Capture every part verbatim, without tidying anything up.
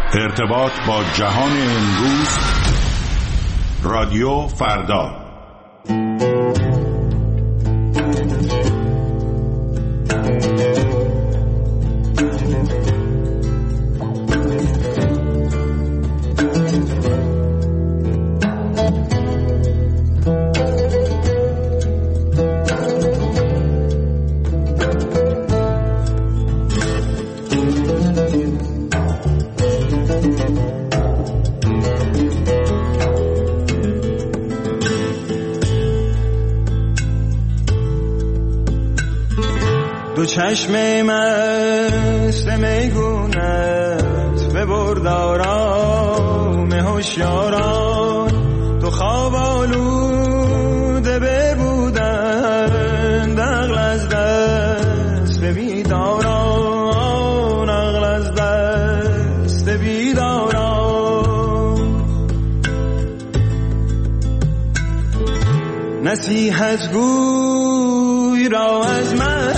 ارتباط با جهان امروز، رادیو فردا. دو چشم مست میگونت ببرد آرام هوشیاران، تو خواب آلوده ببودند عقل از دست بیداران، عقل از دست بیداران. نصیحت گوی را از من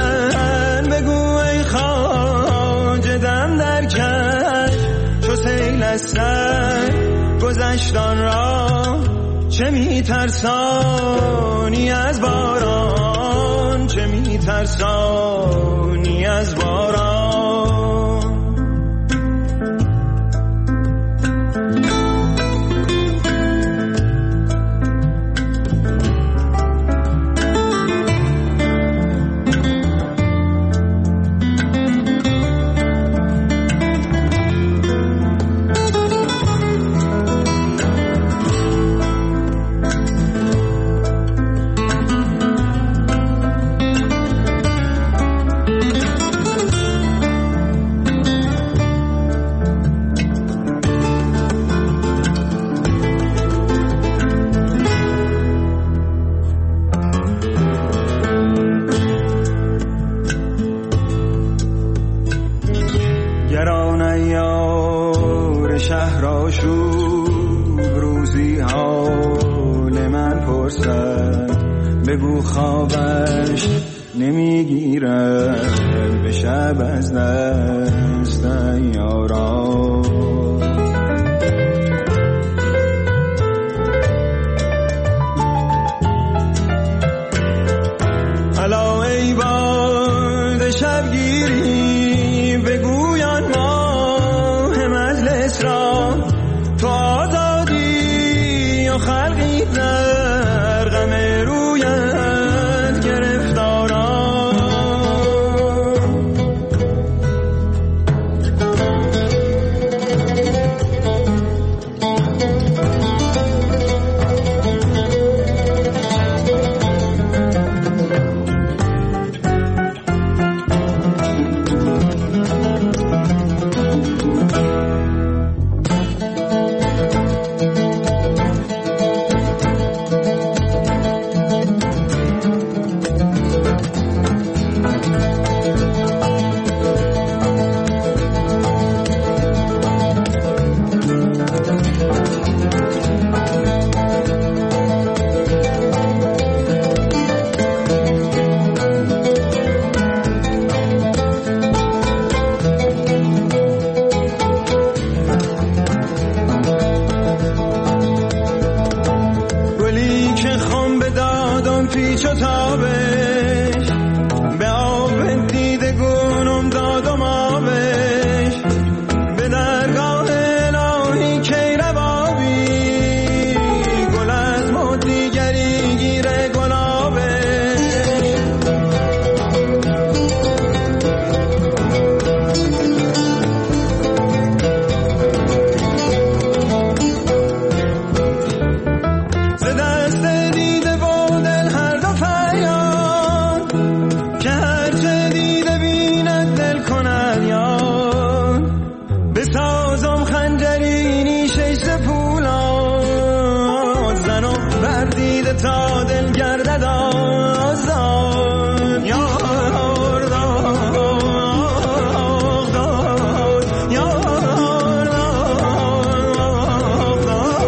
گذشتان را چه می ترسانی از باران، چه می ترسانی از باران. بگو خوابش نمیگیرد به شب از دست یاران. الا ای باد شبگیری بگویان ماه مجلس را، تو آزادی و خلقی در غم رویت گرفتاران. تا دل گردد آزاد یار داد داد یار داد.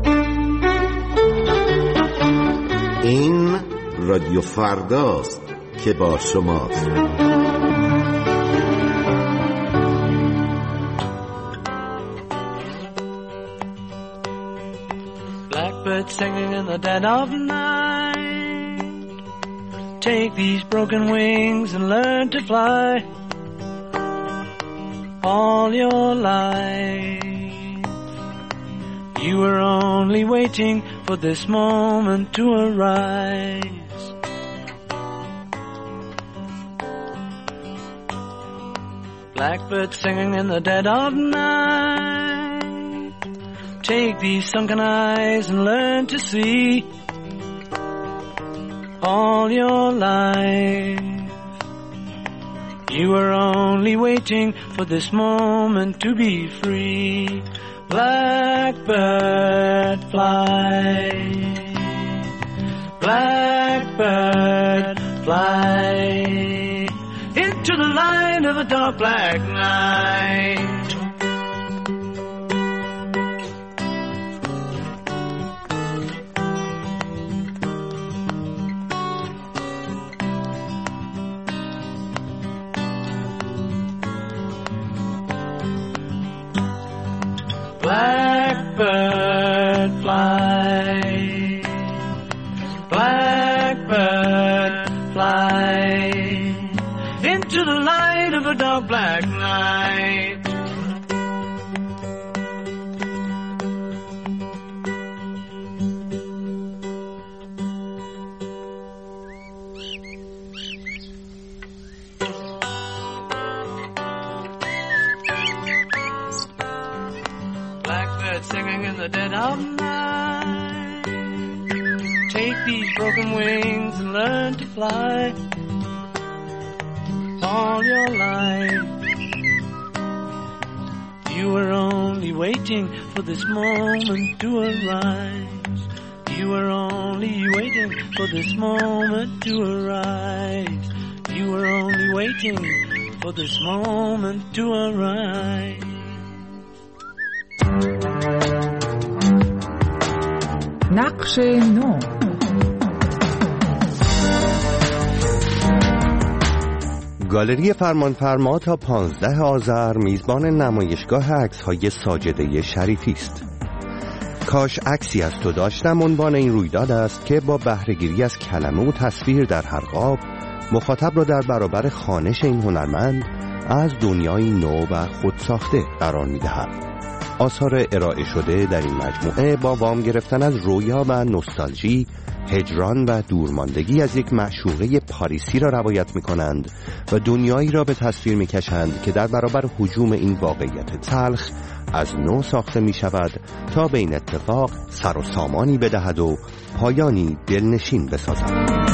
این رادیو فرداست. که با شماست. Blackbird singing in the dead of night. Take these broken wings and learn to fly. All your life you were only waiting for this moment to arise. Blackbird singing in the dead of night. Take these sunken eyes and learn to see. All your life you were only waiting for this moment to be free. Blackbird fly, blackbird fly into the light of a dark black night. Blackbird fly, blackbird fly into the light of a dark black night. Singing in the dead of night. Take these broken wings and learn to fly. All your life you were only waiting for this moment to arise. You were only waiting for this moment to arise. You were only waiting for this moment to arise. نقش نو. گالری فرمانفرما تا پانزده آذر میزبان نمایشگاه عکس‌های ساجده شریفی است. کاش عکسی از تو داشتم عنوان این رویداد است که با بهره‌گیری از کلمه و تصویر در هر قاب مخاطب را در برابر خوانش این هنرمند از دنیای نو و خودساخته قرار می‌دهد. آثار ارائه شده در این مجموعه با وام گرفتن از رویا و نوستالژی، هجران و دورماندگی از یک معشوقه پاریسی را روایت می‌کنند و دنیایی را به تصویر می‌کشند که در برابر هجوم این واقعیت تلخ از نو ساخته می‌شود تا به این اتفاق سر و سامانی بدهد و پایانی دلنشین بسازد.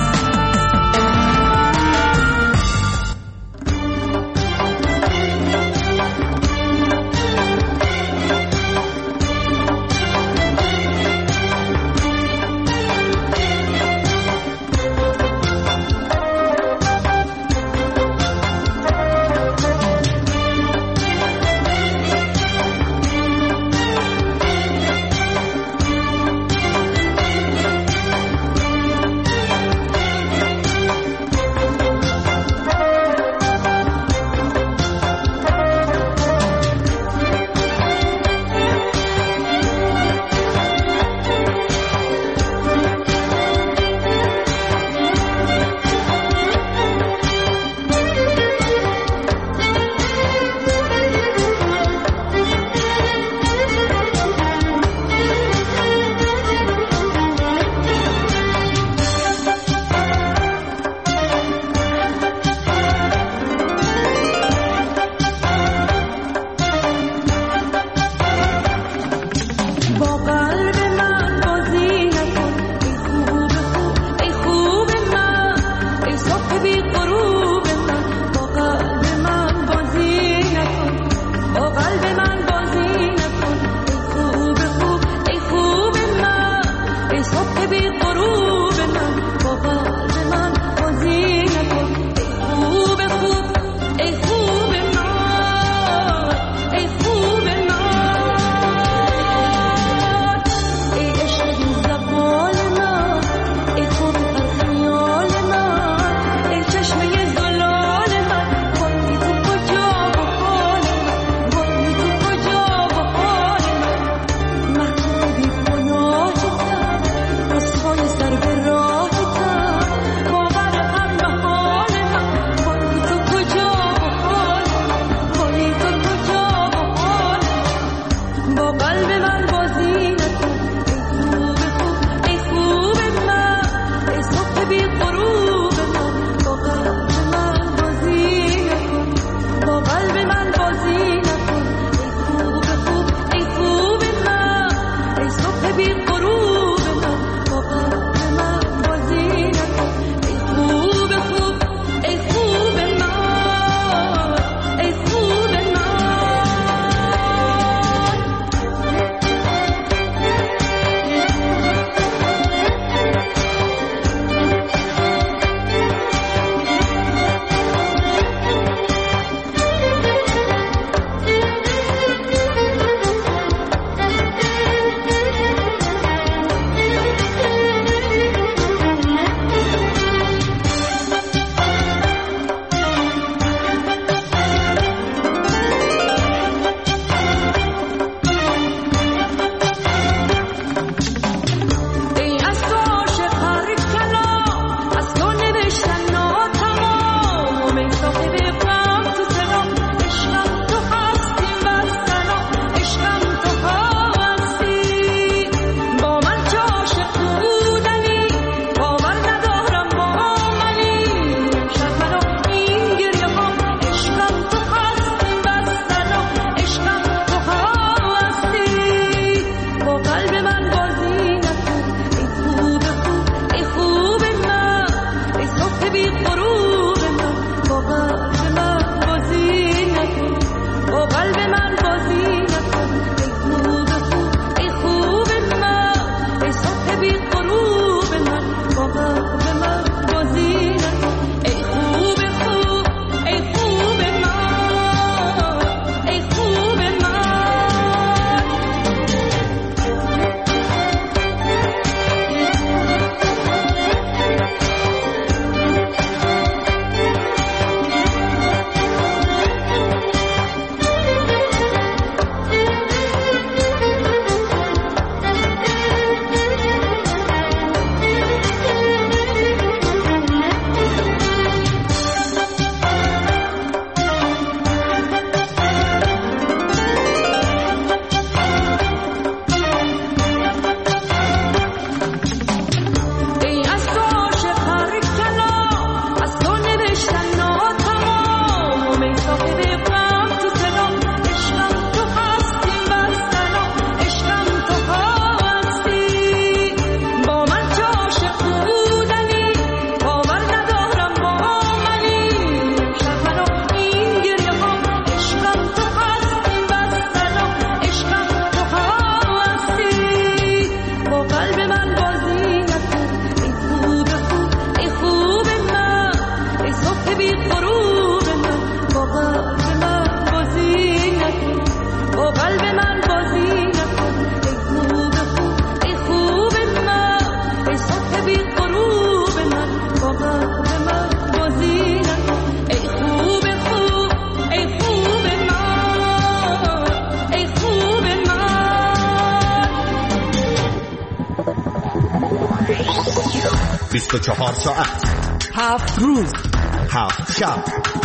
بیست و چهار ساعت، هفت روز، هفت شب،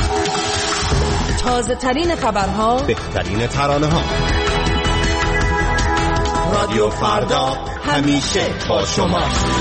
تازه ترین خبرها، بهترین ترانه ها. رادیو فردا همیشه با شما.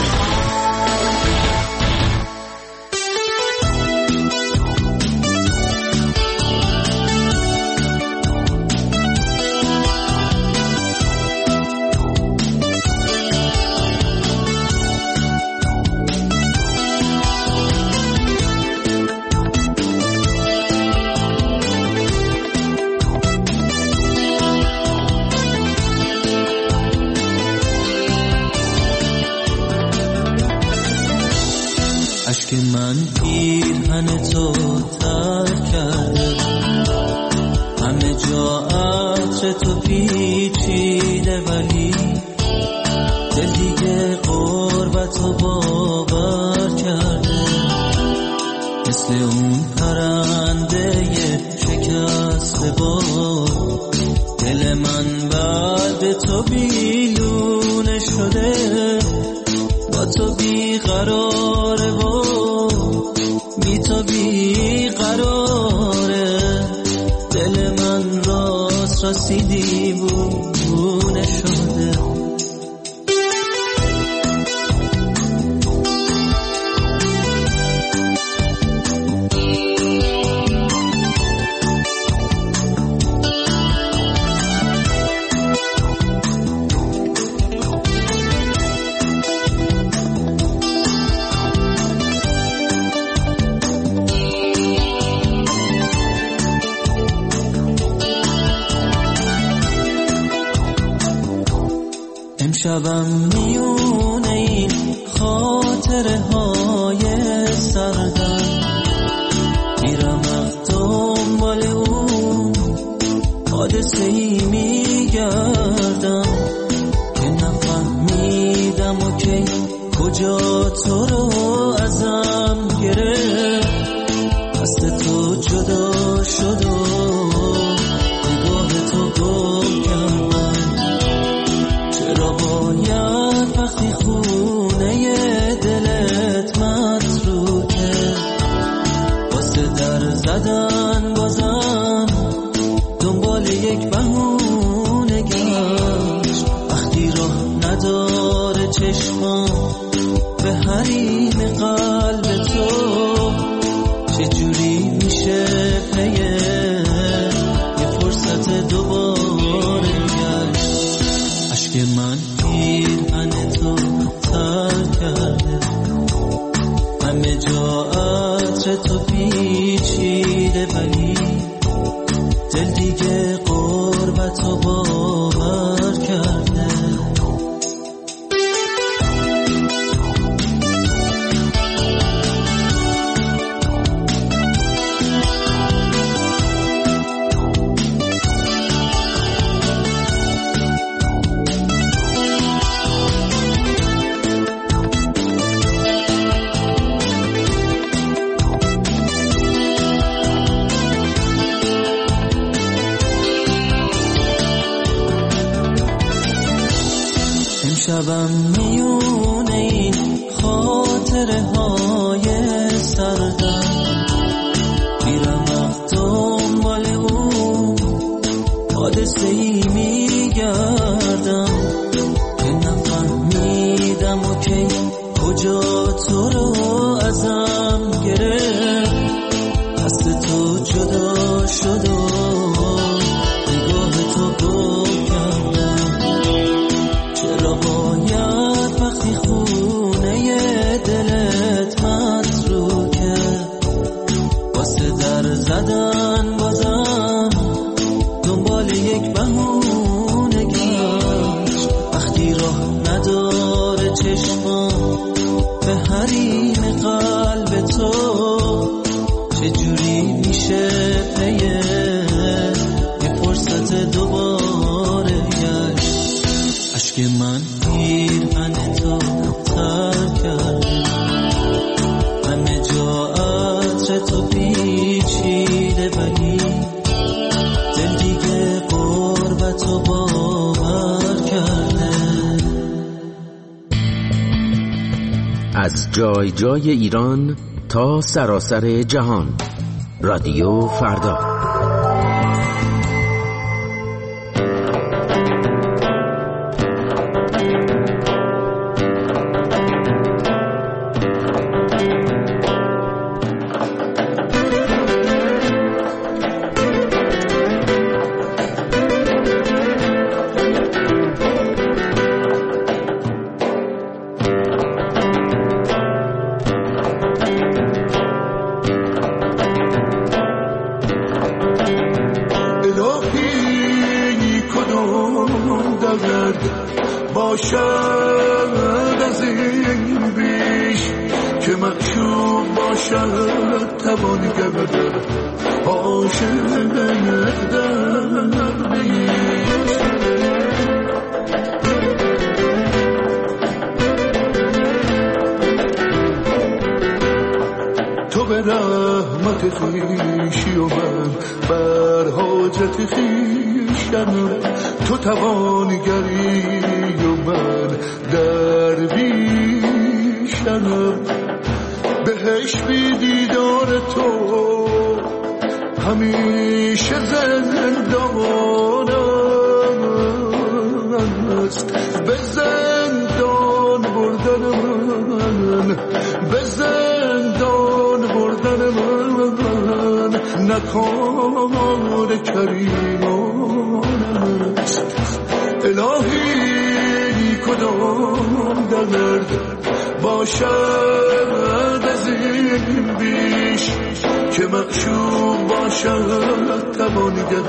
اشک من پیرهن تو ترک کرده، همه جا عطر تو پیچیده، ولی دل دیگه غربت رو باور کرده. مثل اون پرنده شکسته بال، دل من بعد تو بیلونه شده، با تو بیقراره و بی تو بیقراره. دل من راست راستی دیوونه شده. امشبم میونه این خاطره های سردم، میرم از دنبال اون حادثه ای میگردم که نفهمیدم و کی کجا تو رو ازم گرفت. دست تو جدا شد و نگاه تو گم کردم. چرا باید وقتی خونه دلت متروکه، واسه در زدن بازم دنبال یک بهونه گشت. وقتی راه نداره چشمام به حریم قلب تو، چجوری میشه پیه یه فرصت دوباره گشت. اشک من پیرهن تو ترک کرده، همه جا عطر تو پیچیده، ولی دل دیگه غربت رو باور کرده. امشبم میونه این خاطره های سردم، میرم از دنبال اون حادثه ای میگردم که نفهمیدم و کی کجا تو رو ازم گرفت. دست تو جدا شد و نگاه تو گم کردم. چرا باید وقتی خونه دلت متروکه، واسه در زدن بازم دنبال یک بهونه گشت. وقتی راه نداره چشمام به حریم قلب تو، چجوری میشه پیه یه فرصت دوباره گشت. اشک من پیرهن تو ترک کرده، همه جا عطر تو پیچیده، ولی دل دیگه غربت رو باور کرده. از جا جای جای ایران تا سراسر جهان. رادیو فردا. تو به رحمت خویشی و من بر حاجت خویشم، تو توانگری و من درویشم. بهش بی دیدار تو همیشه زندانم است، به زندان بردن من، به زندان بردن من نکار کریمان است. الهی کدام درد باشد از این بیش که مغشوب باشد توانگر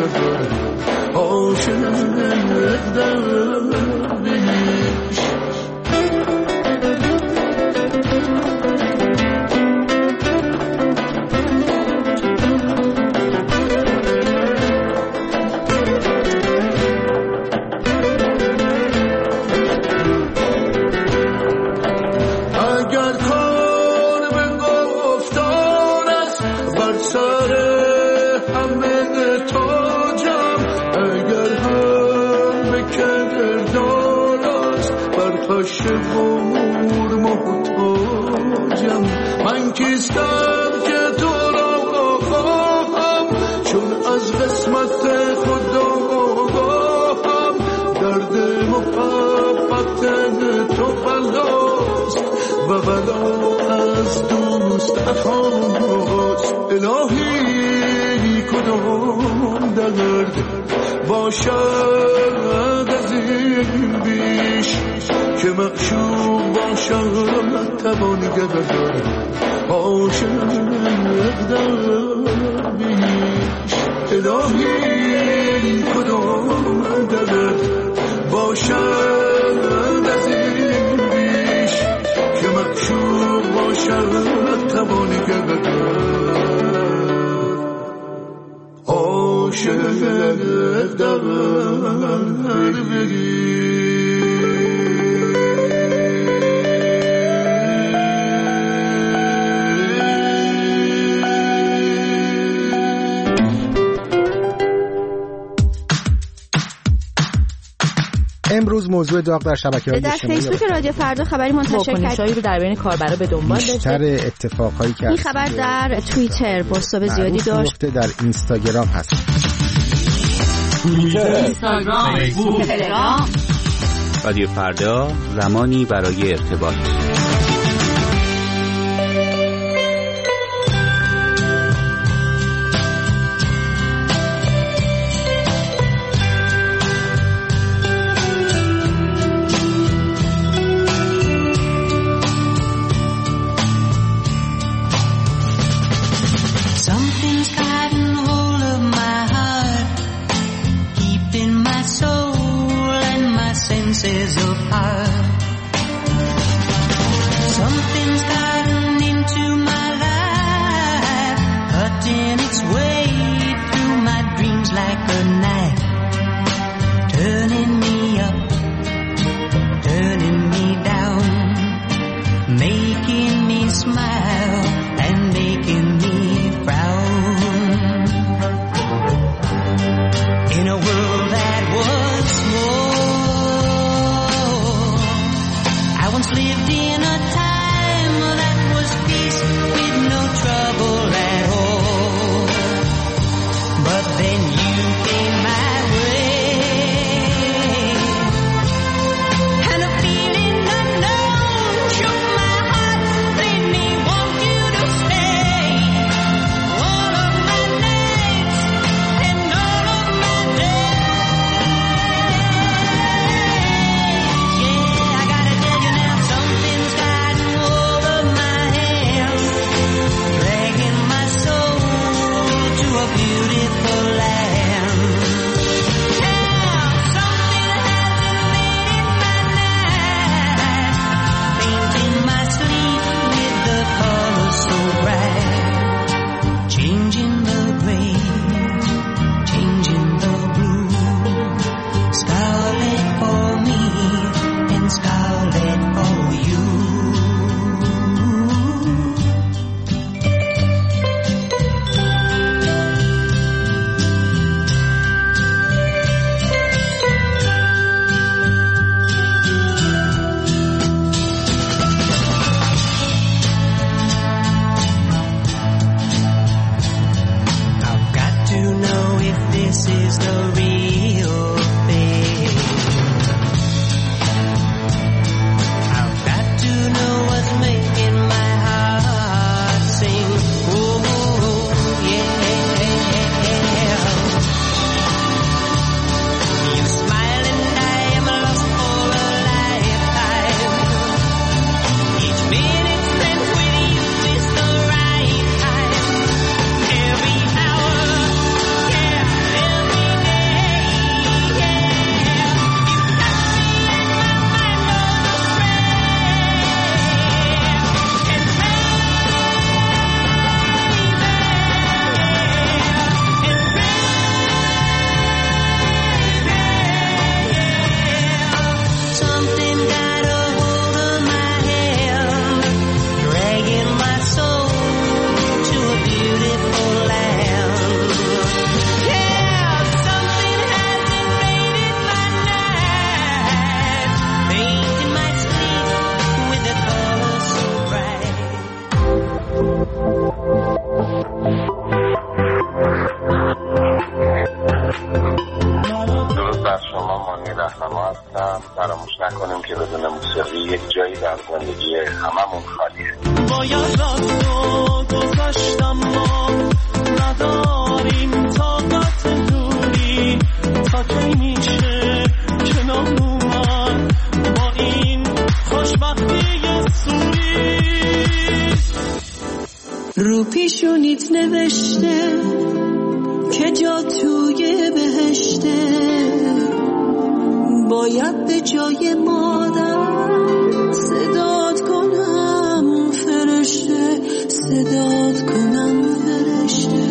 عاشق درویش. من کیستم که تو را خواهم، چون از قسمت خدا آگاهم. درد محبت تو بلاست و بلا از دوست اخاست. الهی کدام درد باشد از این بیش که مغشوب باشد توانگر عاشق درویش. الهی کدام درد باشد از این بیش که مغشوب باشد توانگر عاشق درویش. امروز موضوع داغ در شبکه‌های اجتماعی در فیسبوک رادیو فردا خبری منتشر کرد رو در بین کاربرا به دنبال داشت. بیشتر اتفاقایی که این خبر در توییتر بازتاب زیادی داشت. در اینستاگرام هست. توییتر، اینستاگرام، فیسبوک، تلگرام. رادیو فردا، زمانی برای ارتباط. پیشونیت نوشته که جا توی بهشته، باید به جای مادر صدات کنم فرشته، صدات کنم فرشته.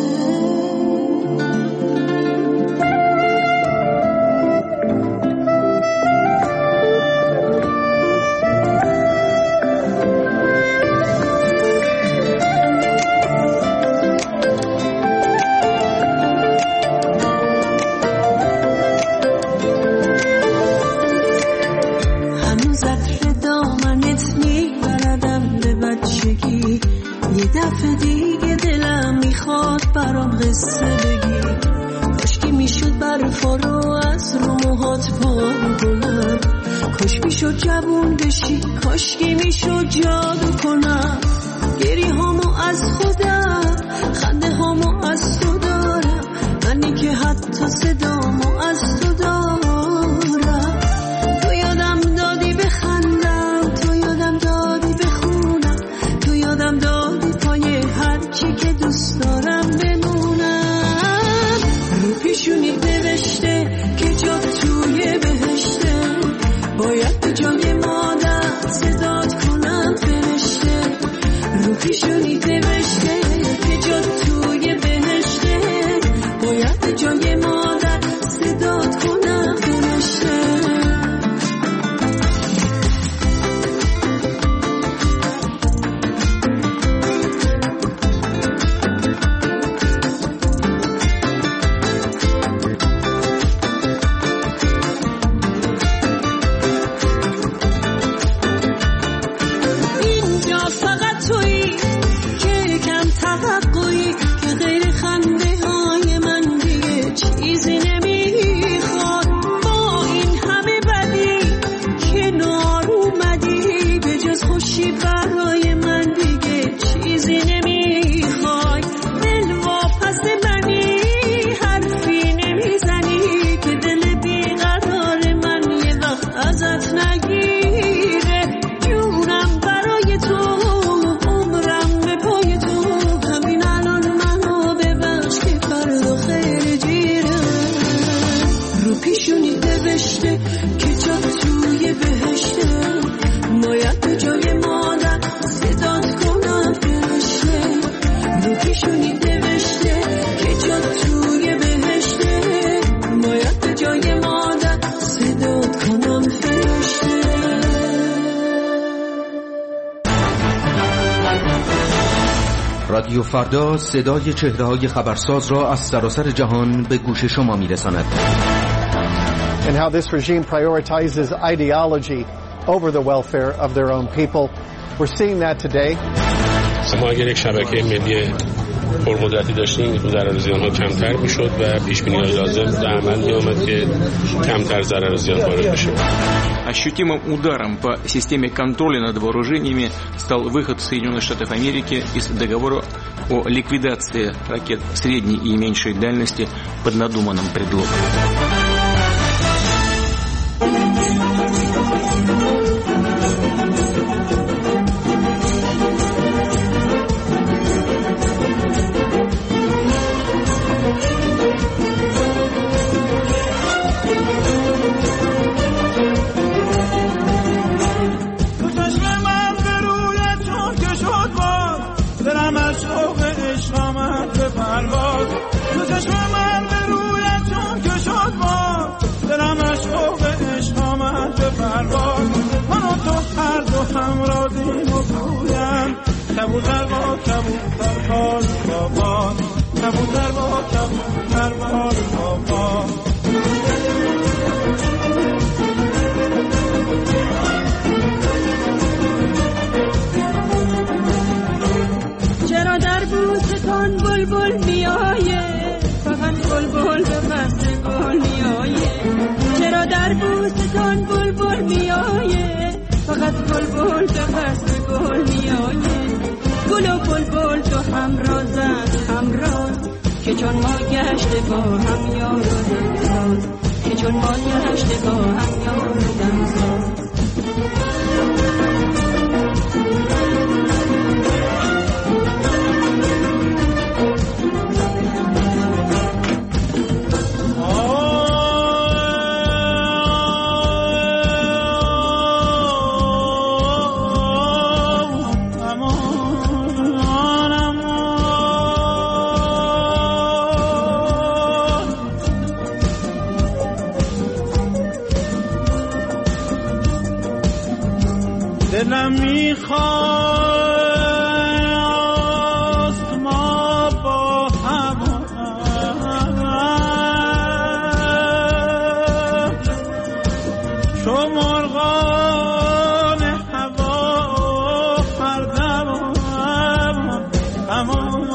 دفعه دیگه دلم میخواد برام قصه بگی، کاشکی میشد برفا رو از رو موهات پاک کنم، کاش میشد جوون بشی، کاشکی میشد جادو کنم، گری هامو از خودم، خنده هامو از تو دارم، منی که حتی صدامو از تو دارم. تو یادم دادی بخندم، تو یادم دادی بخونم، تو یادم دادی هرچی که دوست دارم بمونم. رو پیشونی نوشته که جا توی بهشته، باید به جای مادر صدات کنم فرشته. رو پیشونی نوشته که جا توی بهشته، باید به جای مادر صدات کنم فرشته. رادیو فردا صدای چهره‌های خبرساز را از سراسر جهان به گوش شما می‌رساند. And how this regime prioritizes ideology over the welfare of their own people. We're seeing that today. ما اگر یک شبکه ملی پرقدرتی داشتیم ضرر زیان‌ها کمتر می‌شد و پیش‌بینی‌های لازم در عمل می‌آمد که کمتر ضرر زیان وارد بشه. Ощутимым ударом по системе контроля над вооружениями стал выход Соединенных Штатов Америки из договора о ликвидации ракет средней и меньшей дальности под надуманным предлогом. کبوتر با کبوتر بال بابا، کبوتر با کبوتر بال بابا. چرا در بوستان بلبل میآیه، فقط بلبل به فصل گل میآیه. چرا در بوستان بلبل میآیه، فقط بلبل به فصل گل میآیه. گل و بلبل تو همرازن همراز، که چون ما گشته با هم یار و دمساز، که چون ما گشته با هم یار و دمساز. دلم میخواست ما با هم چو مرغان هوا هر دم اما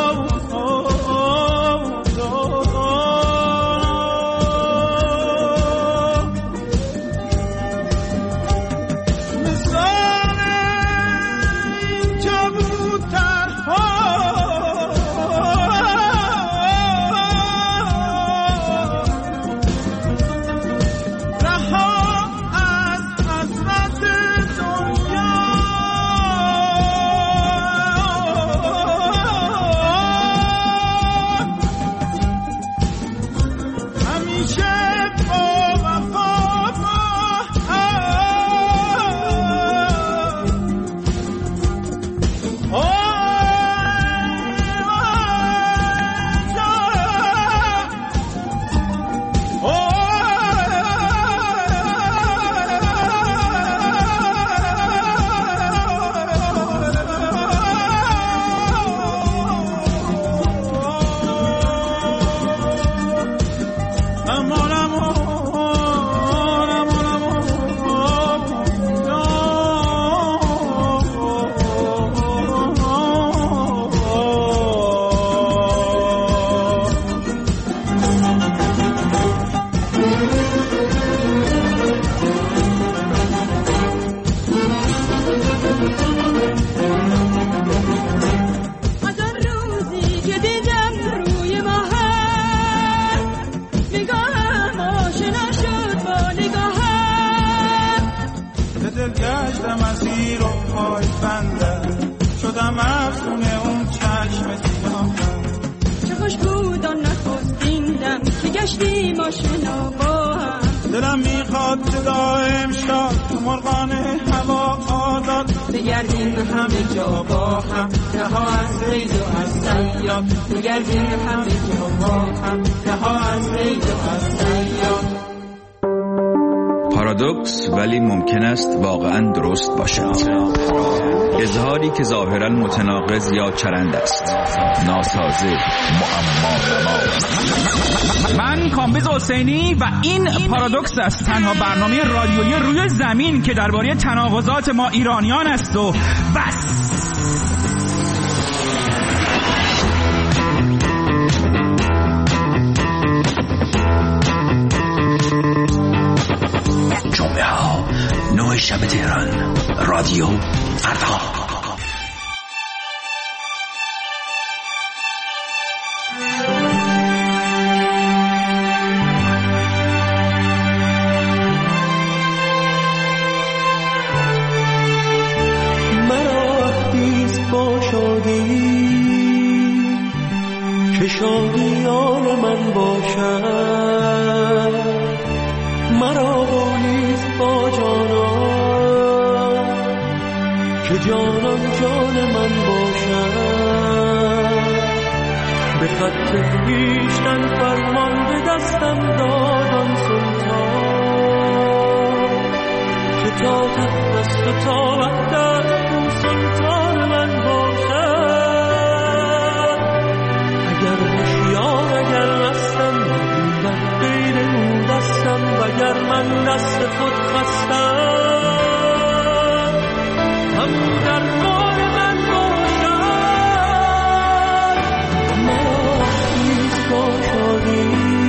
دلم میخواد صدا امشب تو مرغان هوا آزاد بگردیم همه جا با هم رها از ریز و از صیاد بگردیم همه جا با هم رها از ریز و از صیاد. پارادوکس ولی ممکن است واقعا درست باشد. اظهاری که ظاهرا متناقض یا چرند است، ناسازه، معما. من کامبیز حسینی و این پارادوکس است، تنها برنامه رادیویی روی زمین که درباره تناقضات ما ایرانیان است و بس. جمعه ها نه شب تهران، رادیو فردا. که شادیان من باشد، مرا بولیست با جانان که جانان جان من باشد. به خط پیشتن فرمان به دستم دادان سلطان که تا تخت و تا وقت اون سلطان من باشد. اگر هوشیار اگر مستم بودم غیر او دستم، وگر من دست خود خستم هم در کار من باشد. مرا نیز با شادی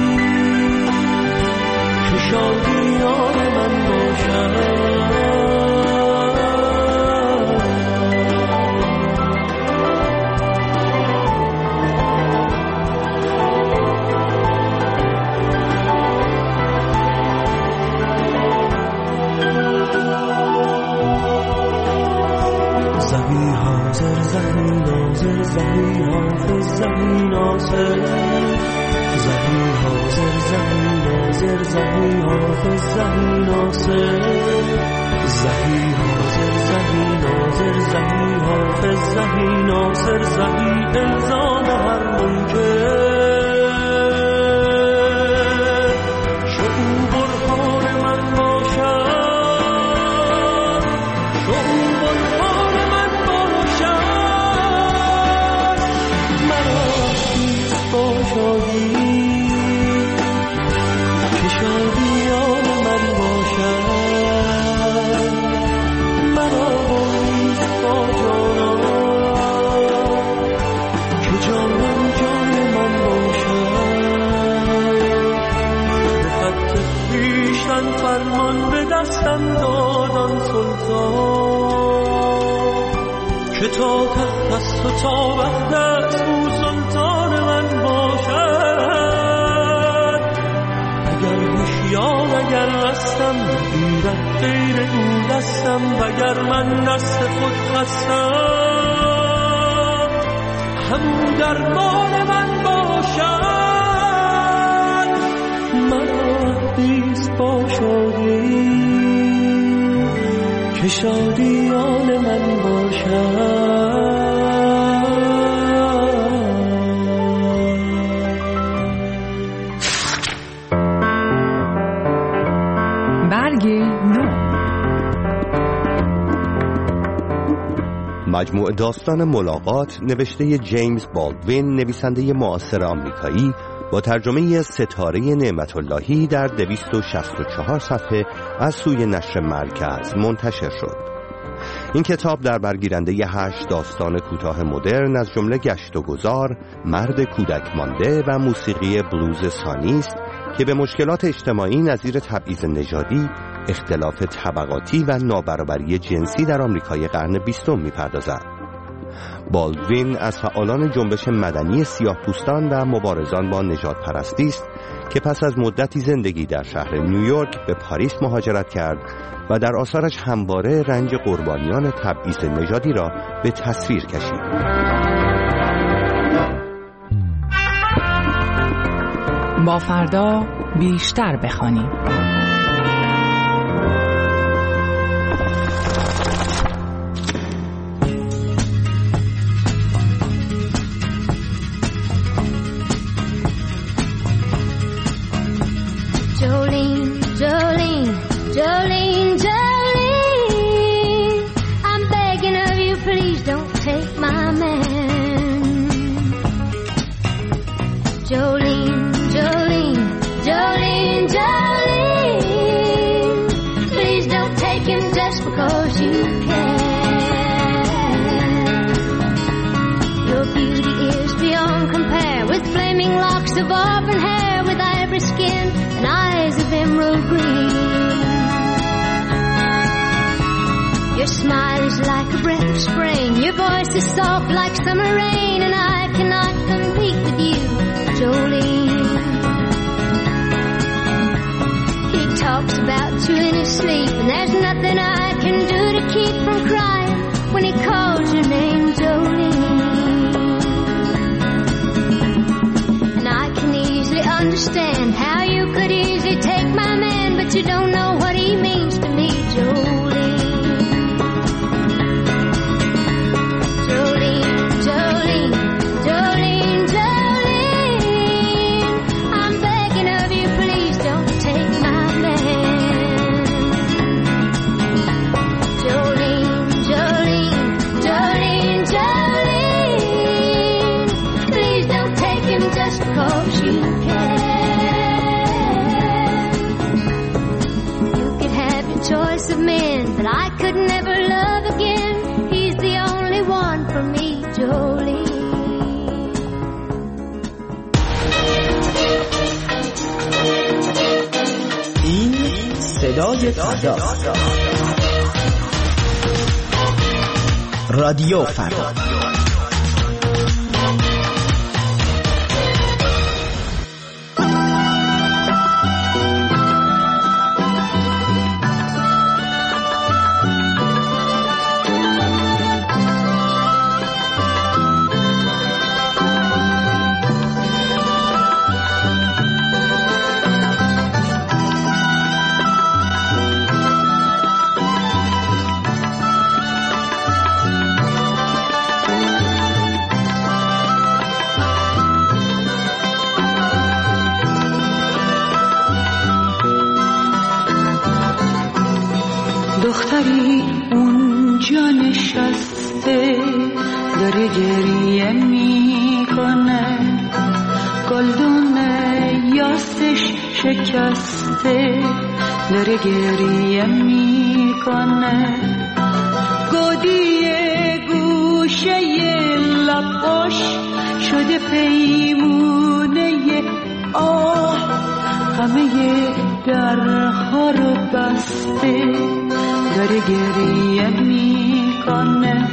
که شادیان من باشد. زهی حافظ زهی ناصر، زهی حاضر زهی ناظر، زهی حافظ زهی ناصر، زهی حاضر زهی ناظر، زهی حافظ زهی ناصر، زهی الزام هر منکر. شو او برهان من باشد، شو او بخواه که تا تخت است و تا وقت است او سلطان من باشد. اگر هوشیار اگر مستم نگیرد غیر او دستم، وگر من دست خود خستم همون درمان من باشد. مرا عهدیست با شادی که شادیان من باشد. برگ نو. مجموع داستان ملاقات نوشته جیمز بالدوین، نویسنده معاصر آمریکایی، با ترجمه ستاره نعمت اللهی در دویست و شصت و چهار صفحه از سوی نشر مرکز منتشر شد. این کتاب در برگیرنده هشت داستان کوتاه مدرن از جمله گشت و گذار، مرد کودک مانده و موسیقی بلوز سانی است که به مشکلات اجتماعی نظیر تبعیض نژادی، اختلاف طبقاتی و نابرابری جنسی در آمریکای قرن بیستم می‌پردازد. بالدوین از فعالان جنبش مدنی سیاه‌پوستان و مبارزان با نژادپرستی است که پس از مدتی زندگی در شهر نیویورک به پاریس مهاجرت کرد و در آثارش همواره رنج قربانیان تبعیض نژادی را به تصویر کشید. با فردا بیشتر بخوانیم. Of auburn hair with ivory skin and eyes of emerald green. Your smile is like a breath of spring. Your voice is soft like summer rain, and I cannot compete with you, Jolene. He talks about you in his sleep, and there's nothing I can do to keep from crying when he calls your name, Jolene. Understand how you could easily take my man, but you don't know what he means to me, Jolene. Jolene, Jolene, Jolene, Jolene. I'm begging of you, please don't take my man. Jolene, Jolene, Jolene, Jolene. Please don't take him just because you can. Choice of men, but I could never love again. He's the only one for me, Jolene. این صدای فردا، رادیو فردا. دختری اونجا نشسته داره گریه میکنه، گلدون یاسش شکسته داره گریه میکنه، گودی گوشه لباش شده پیمونه آه همه درها رو بسته داره گریه میکنه.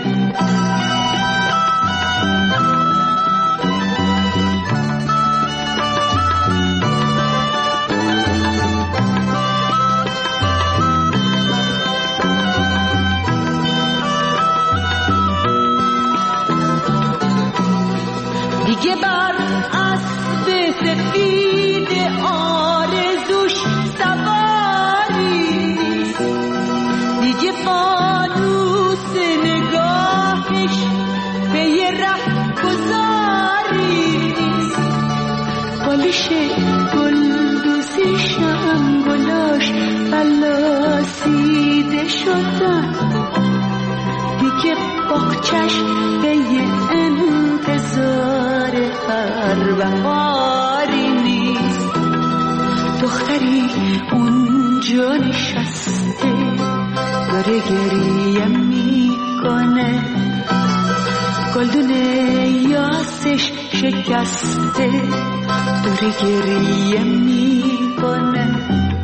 دیگه بر اسب سفید آرزوش سواری نیست، دیگه فانوس نگاهش به یه ره گذاری نیست. بالش گلدوزیش هم گلاش بلاسیده شدن، دیگه باغچش به یه انتظار هر بهاری نیست. دختری اونجا نشسته داره گریه میکنه، گلدون یاسش شکسته داره گریه میکنه.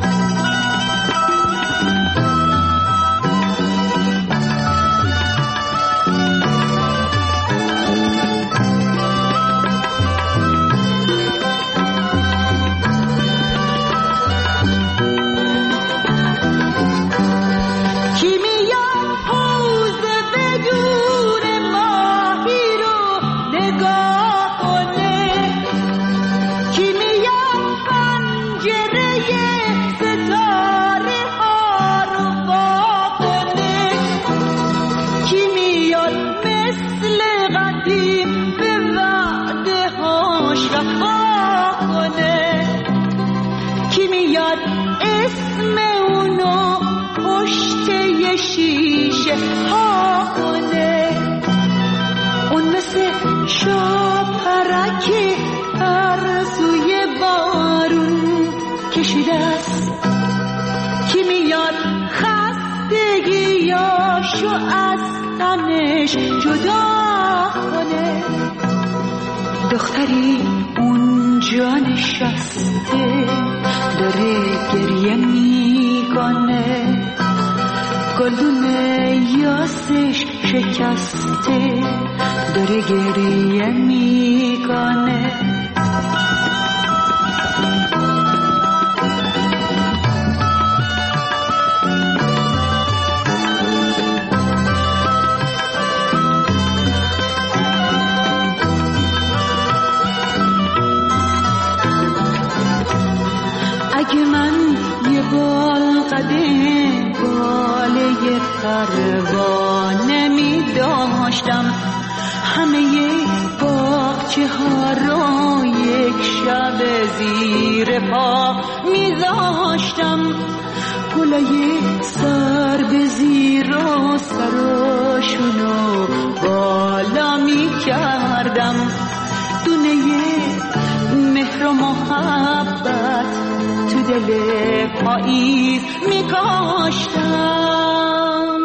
دختری اونجا نشسته داره گریه میکنه، گلدون یاسش شکسته داره گریه میکنه. اگه من یه بال قده باله پروانه می داشتم، همه باغچه ها رو یک شب زیر پا می داشتم، گلای سر به زیر و سراشونو بالا می کردم، دونه مهر و محبت تو دل پاییز می کاشتم.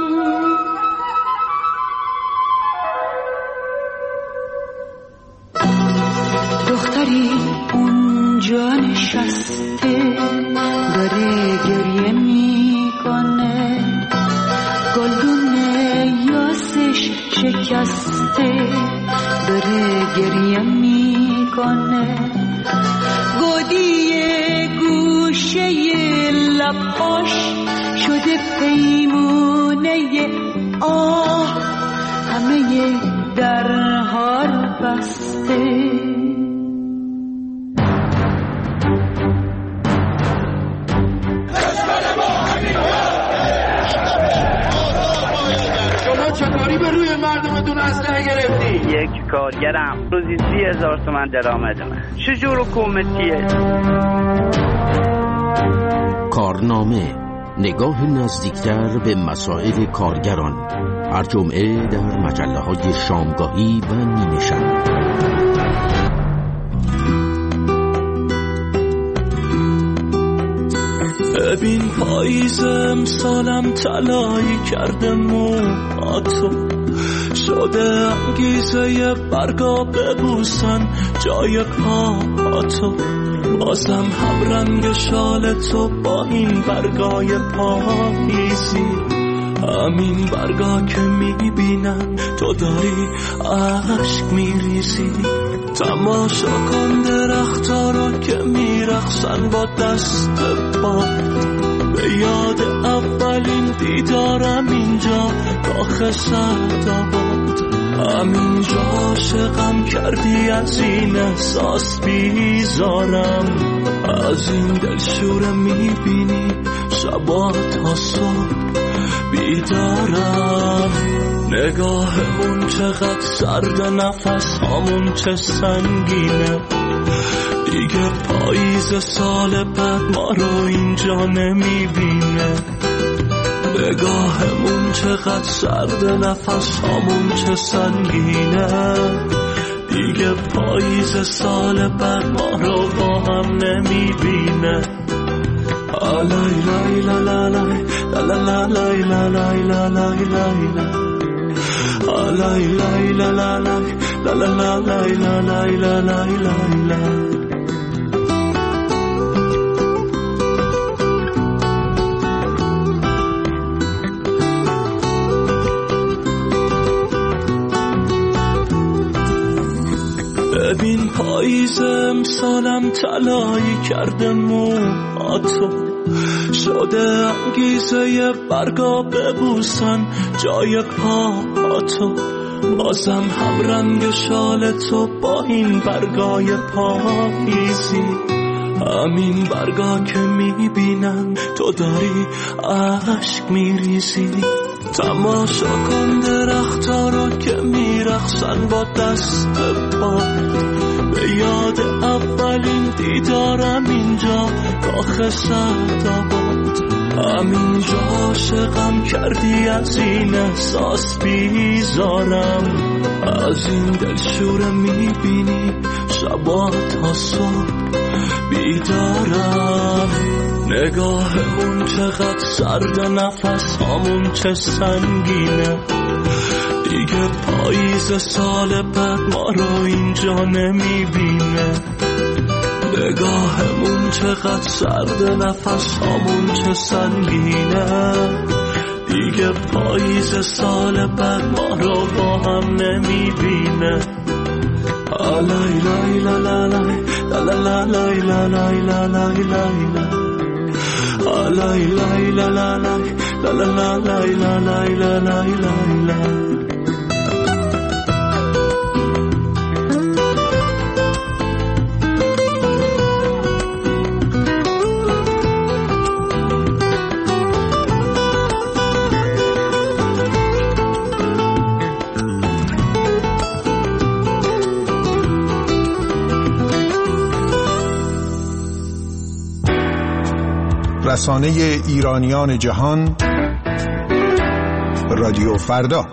دختری اونجا نشسته داره گریه میکنه، گلدون یاسش شکسته داره گریه میکنه، گودی گوشه لباش شده پیمونه آه، همه درها رو بسته. چطوری به روی مردمتون اسلحه گرفتی؟ یک کارگرم روزی سی هزار تومن درآمدمه. چجور حکومتیه؟ کارنامه، نگاه نزدیکتر به مسائل کارگران، هر جمعه در مجله های شامگاهی و نیمه شب. ببین پاییز امسالم طلایی کرده موهاتو، شده انگیزه برگا ببوسن جای پاهاتو، بازم هم رنگ شال تو با این برگای پاییزی، همین برگا که میبینن تو داری عشق میریزی. تماشا کن درختا رو که میرقصن با دست باد، به یاد اولین دیدارم اینجا کاخ سعدآباد. همینجا عاشقم کردی، از این احساس بیزارم، از این دلشوره میبینی شبا تا صبح بیدارم. نگاهمون چقدر سرد، نفس هامون چه سنگینه، دیگه پاییز سال بعد ما رو اینجا نمیبینه. نگاهمون چقدر سرد، نفس هامون چه سنگینه، دیگه پاییز سال بعد ما رو با هم نمیبینه. آلای لای لای لای لای لای لای لای لای لای آلای لای لای لای لای لای لای لای لای. ببین پاییز امسالم طلایی کرده موهاتو، شده انگیزه برگا ببوسن جای پاهاتو، بازم هم رنگ شال تو با این برگای پاییزی، همین برگا که میبینن تو داری عشق میریزی. تماشا کن درختا رو که میرقصن با دست باد، به یاد اولین دیدارم اینجا کاخ سعدآباد. همینجا عاشقم کردی، از این احساس بیزارم، از این دلشوره میبینی شبا تا صبح بیدارم. نگاهمون چقدر سرد، نفس هامون چه سنگینه، دیگه پاییز سال بعد ما رو اینجا نمیبینه. نگاهمون چقدر سرد، نفس هامون چه سنگینه، دیگه پاییز سال بعد ما رو با هم نمیبینه. آلای لای لای لای لای لای لای لای لای لای آلای لای لای لای لای لای لای لای لای. رسانه ایرانیان جهان، رادیو فردا.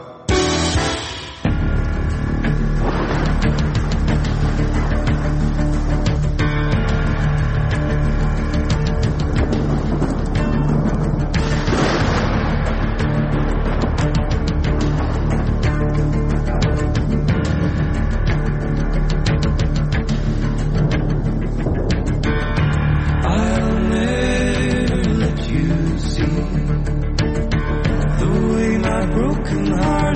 The way my broken heart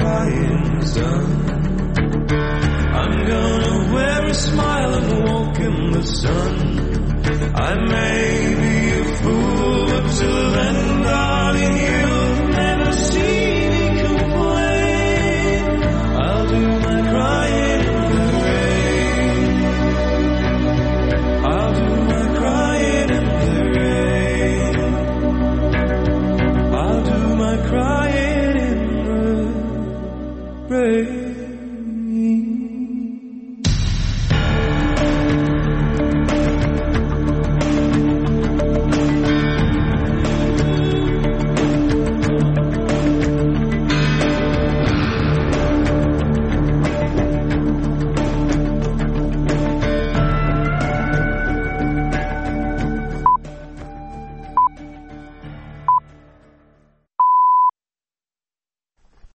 crying's done. I'm gonna wear a smile and walk in the sun.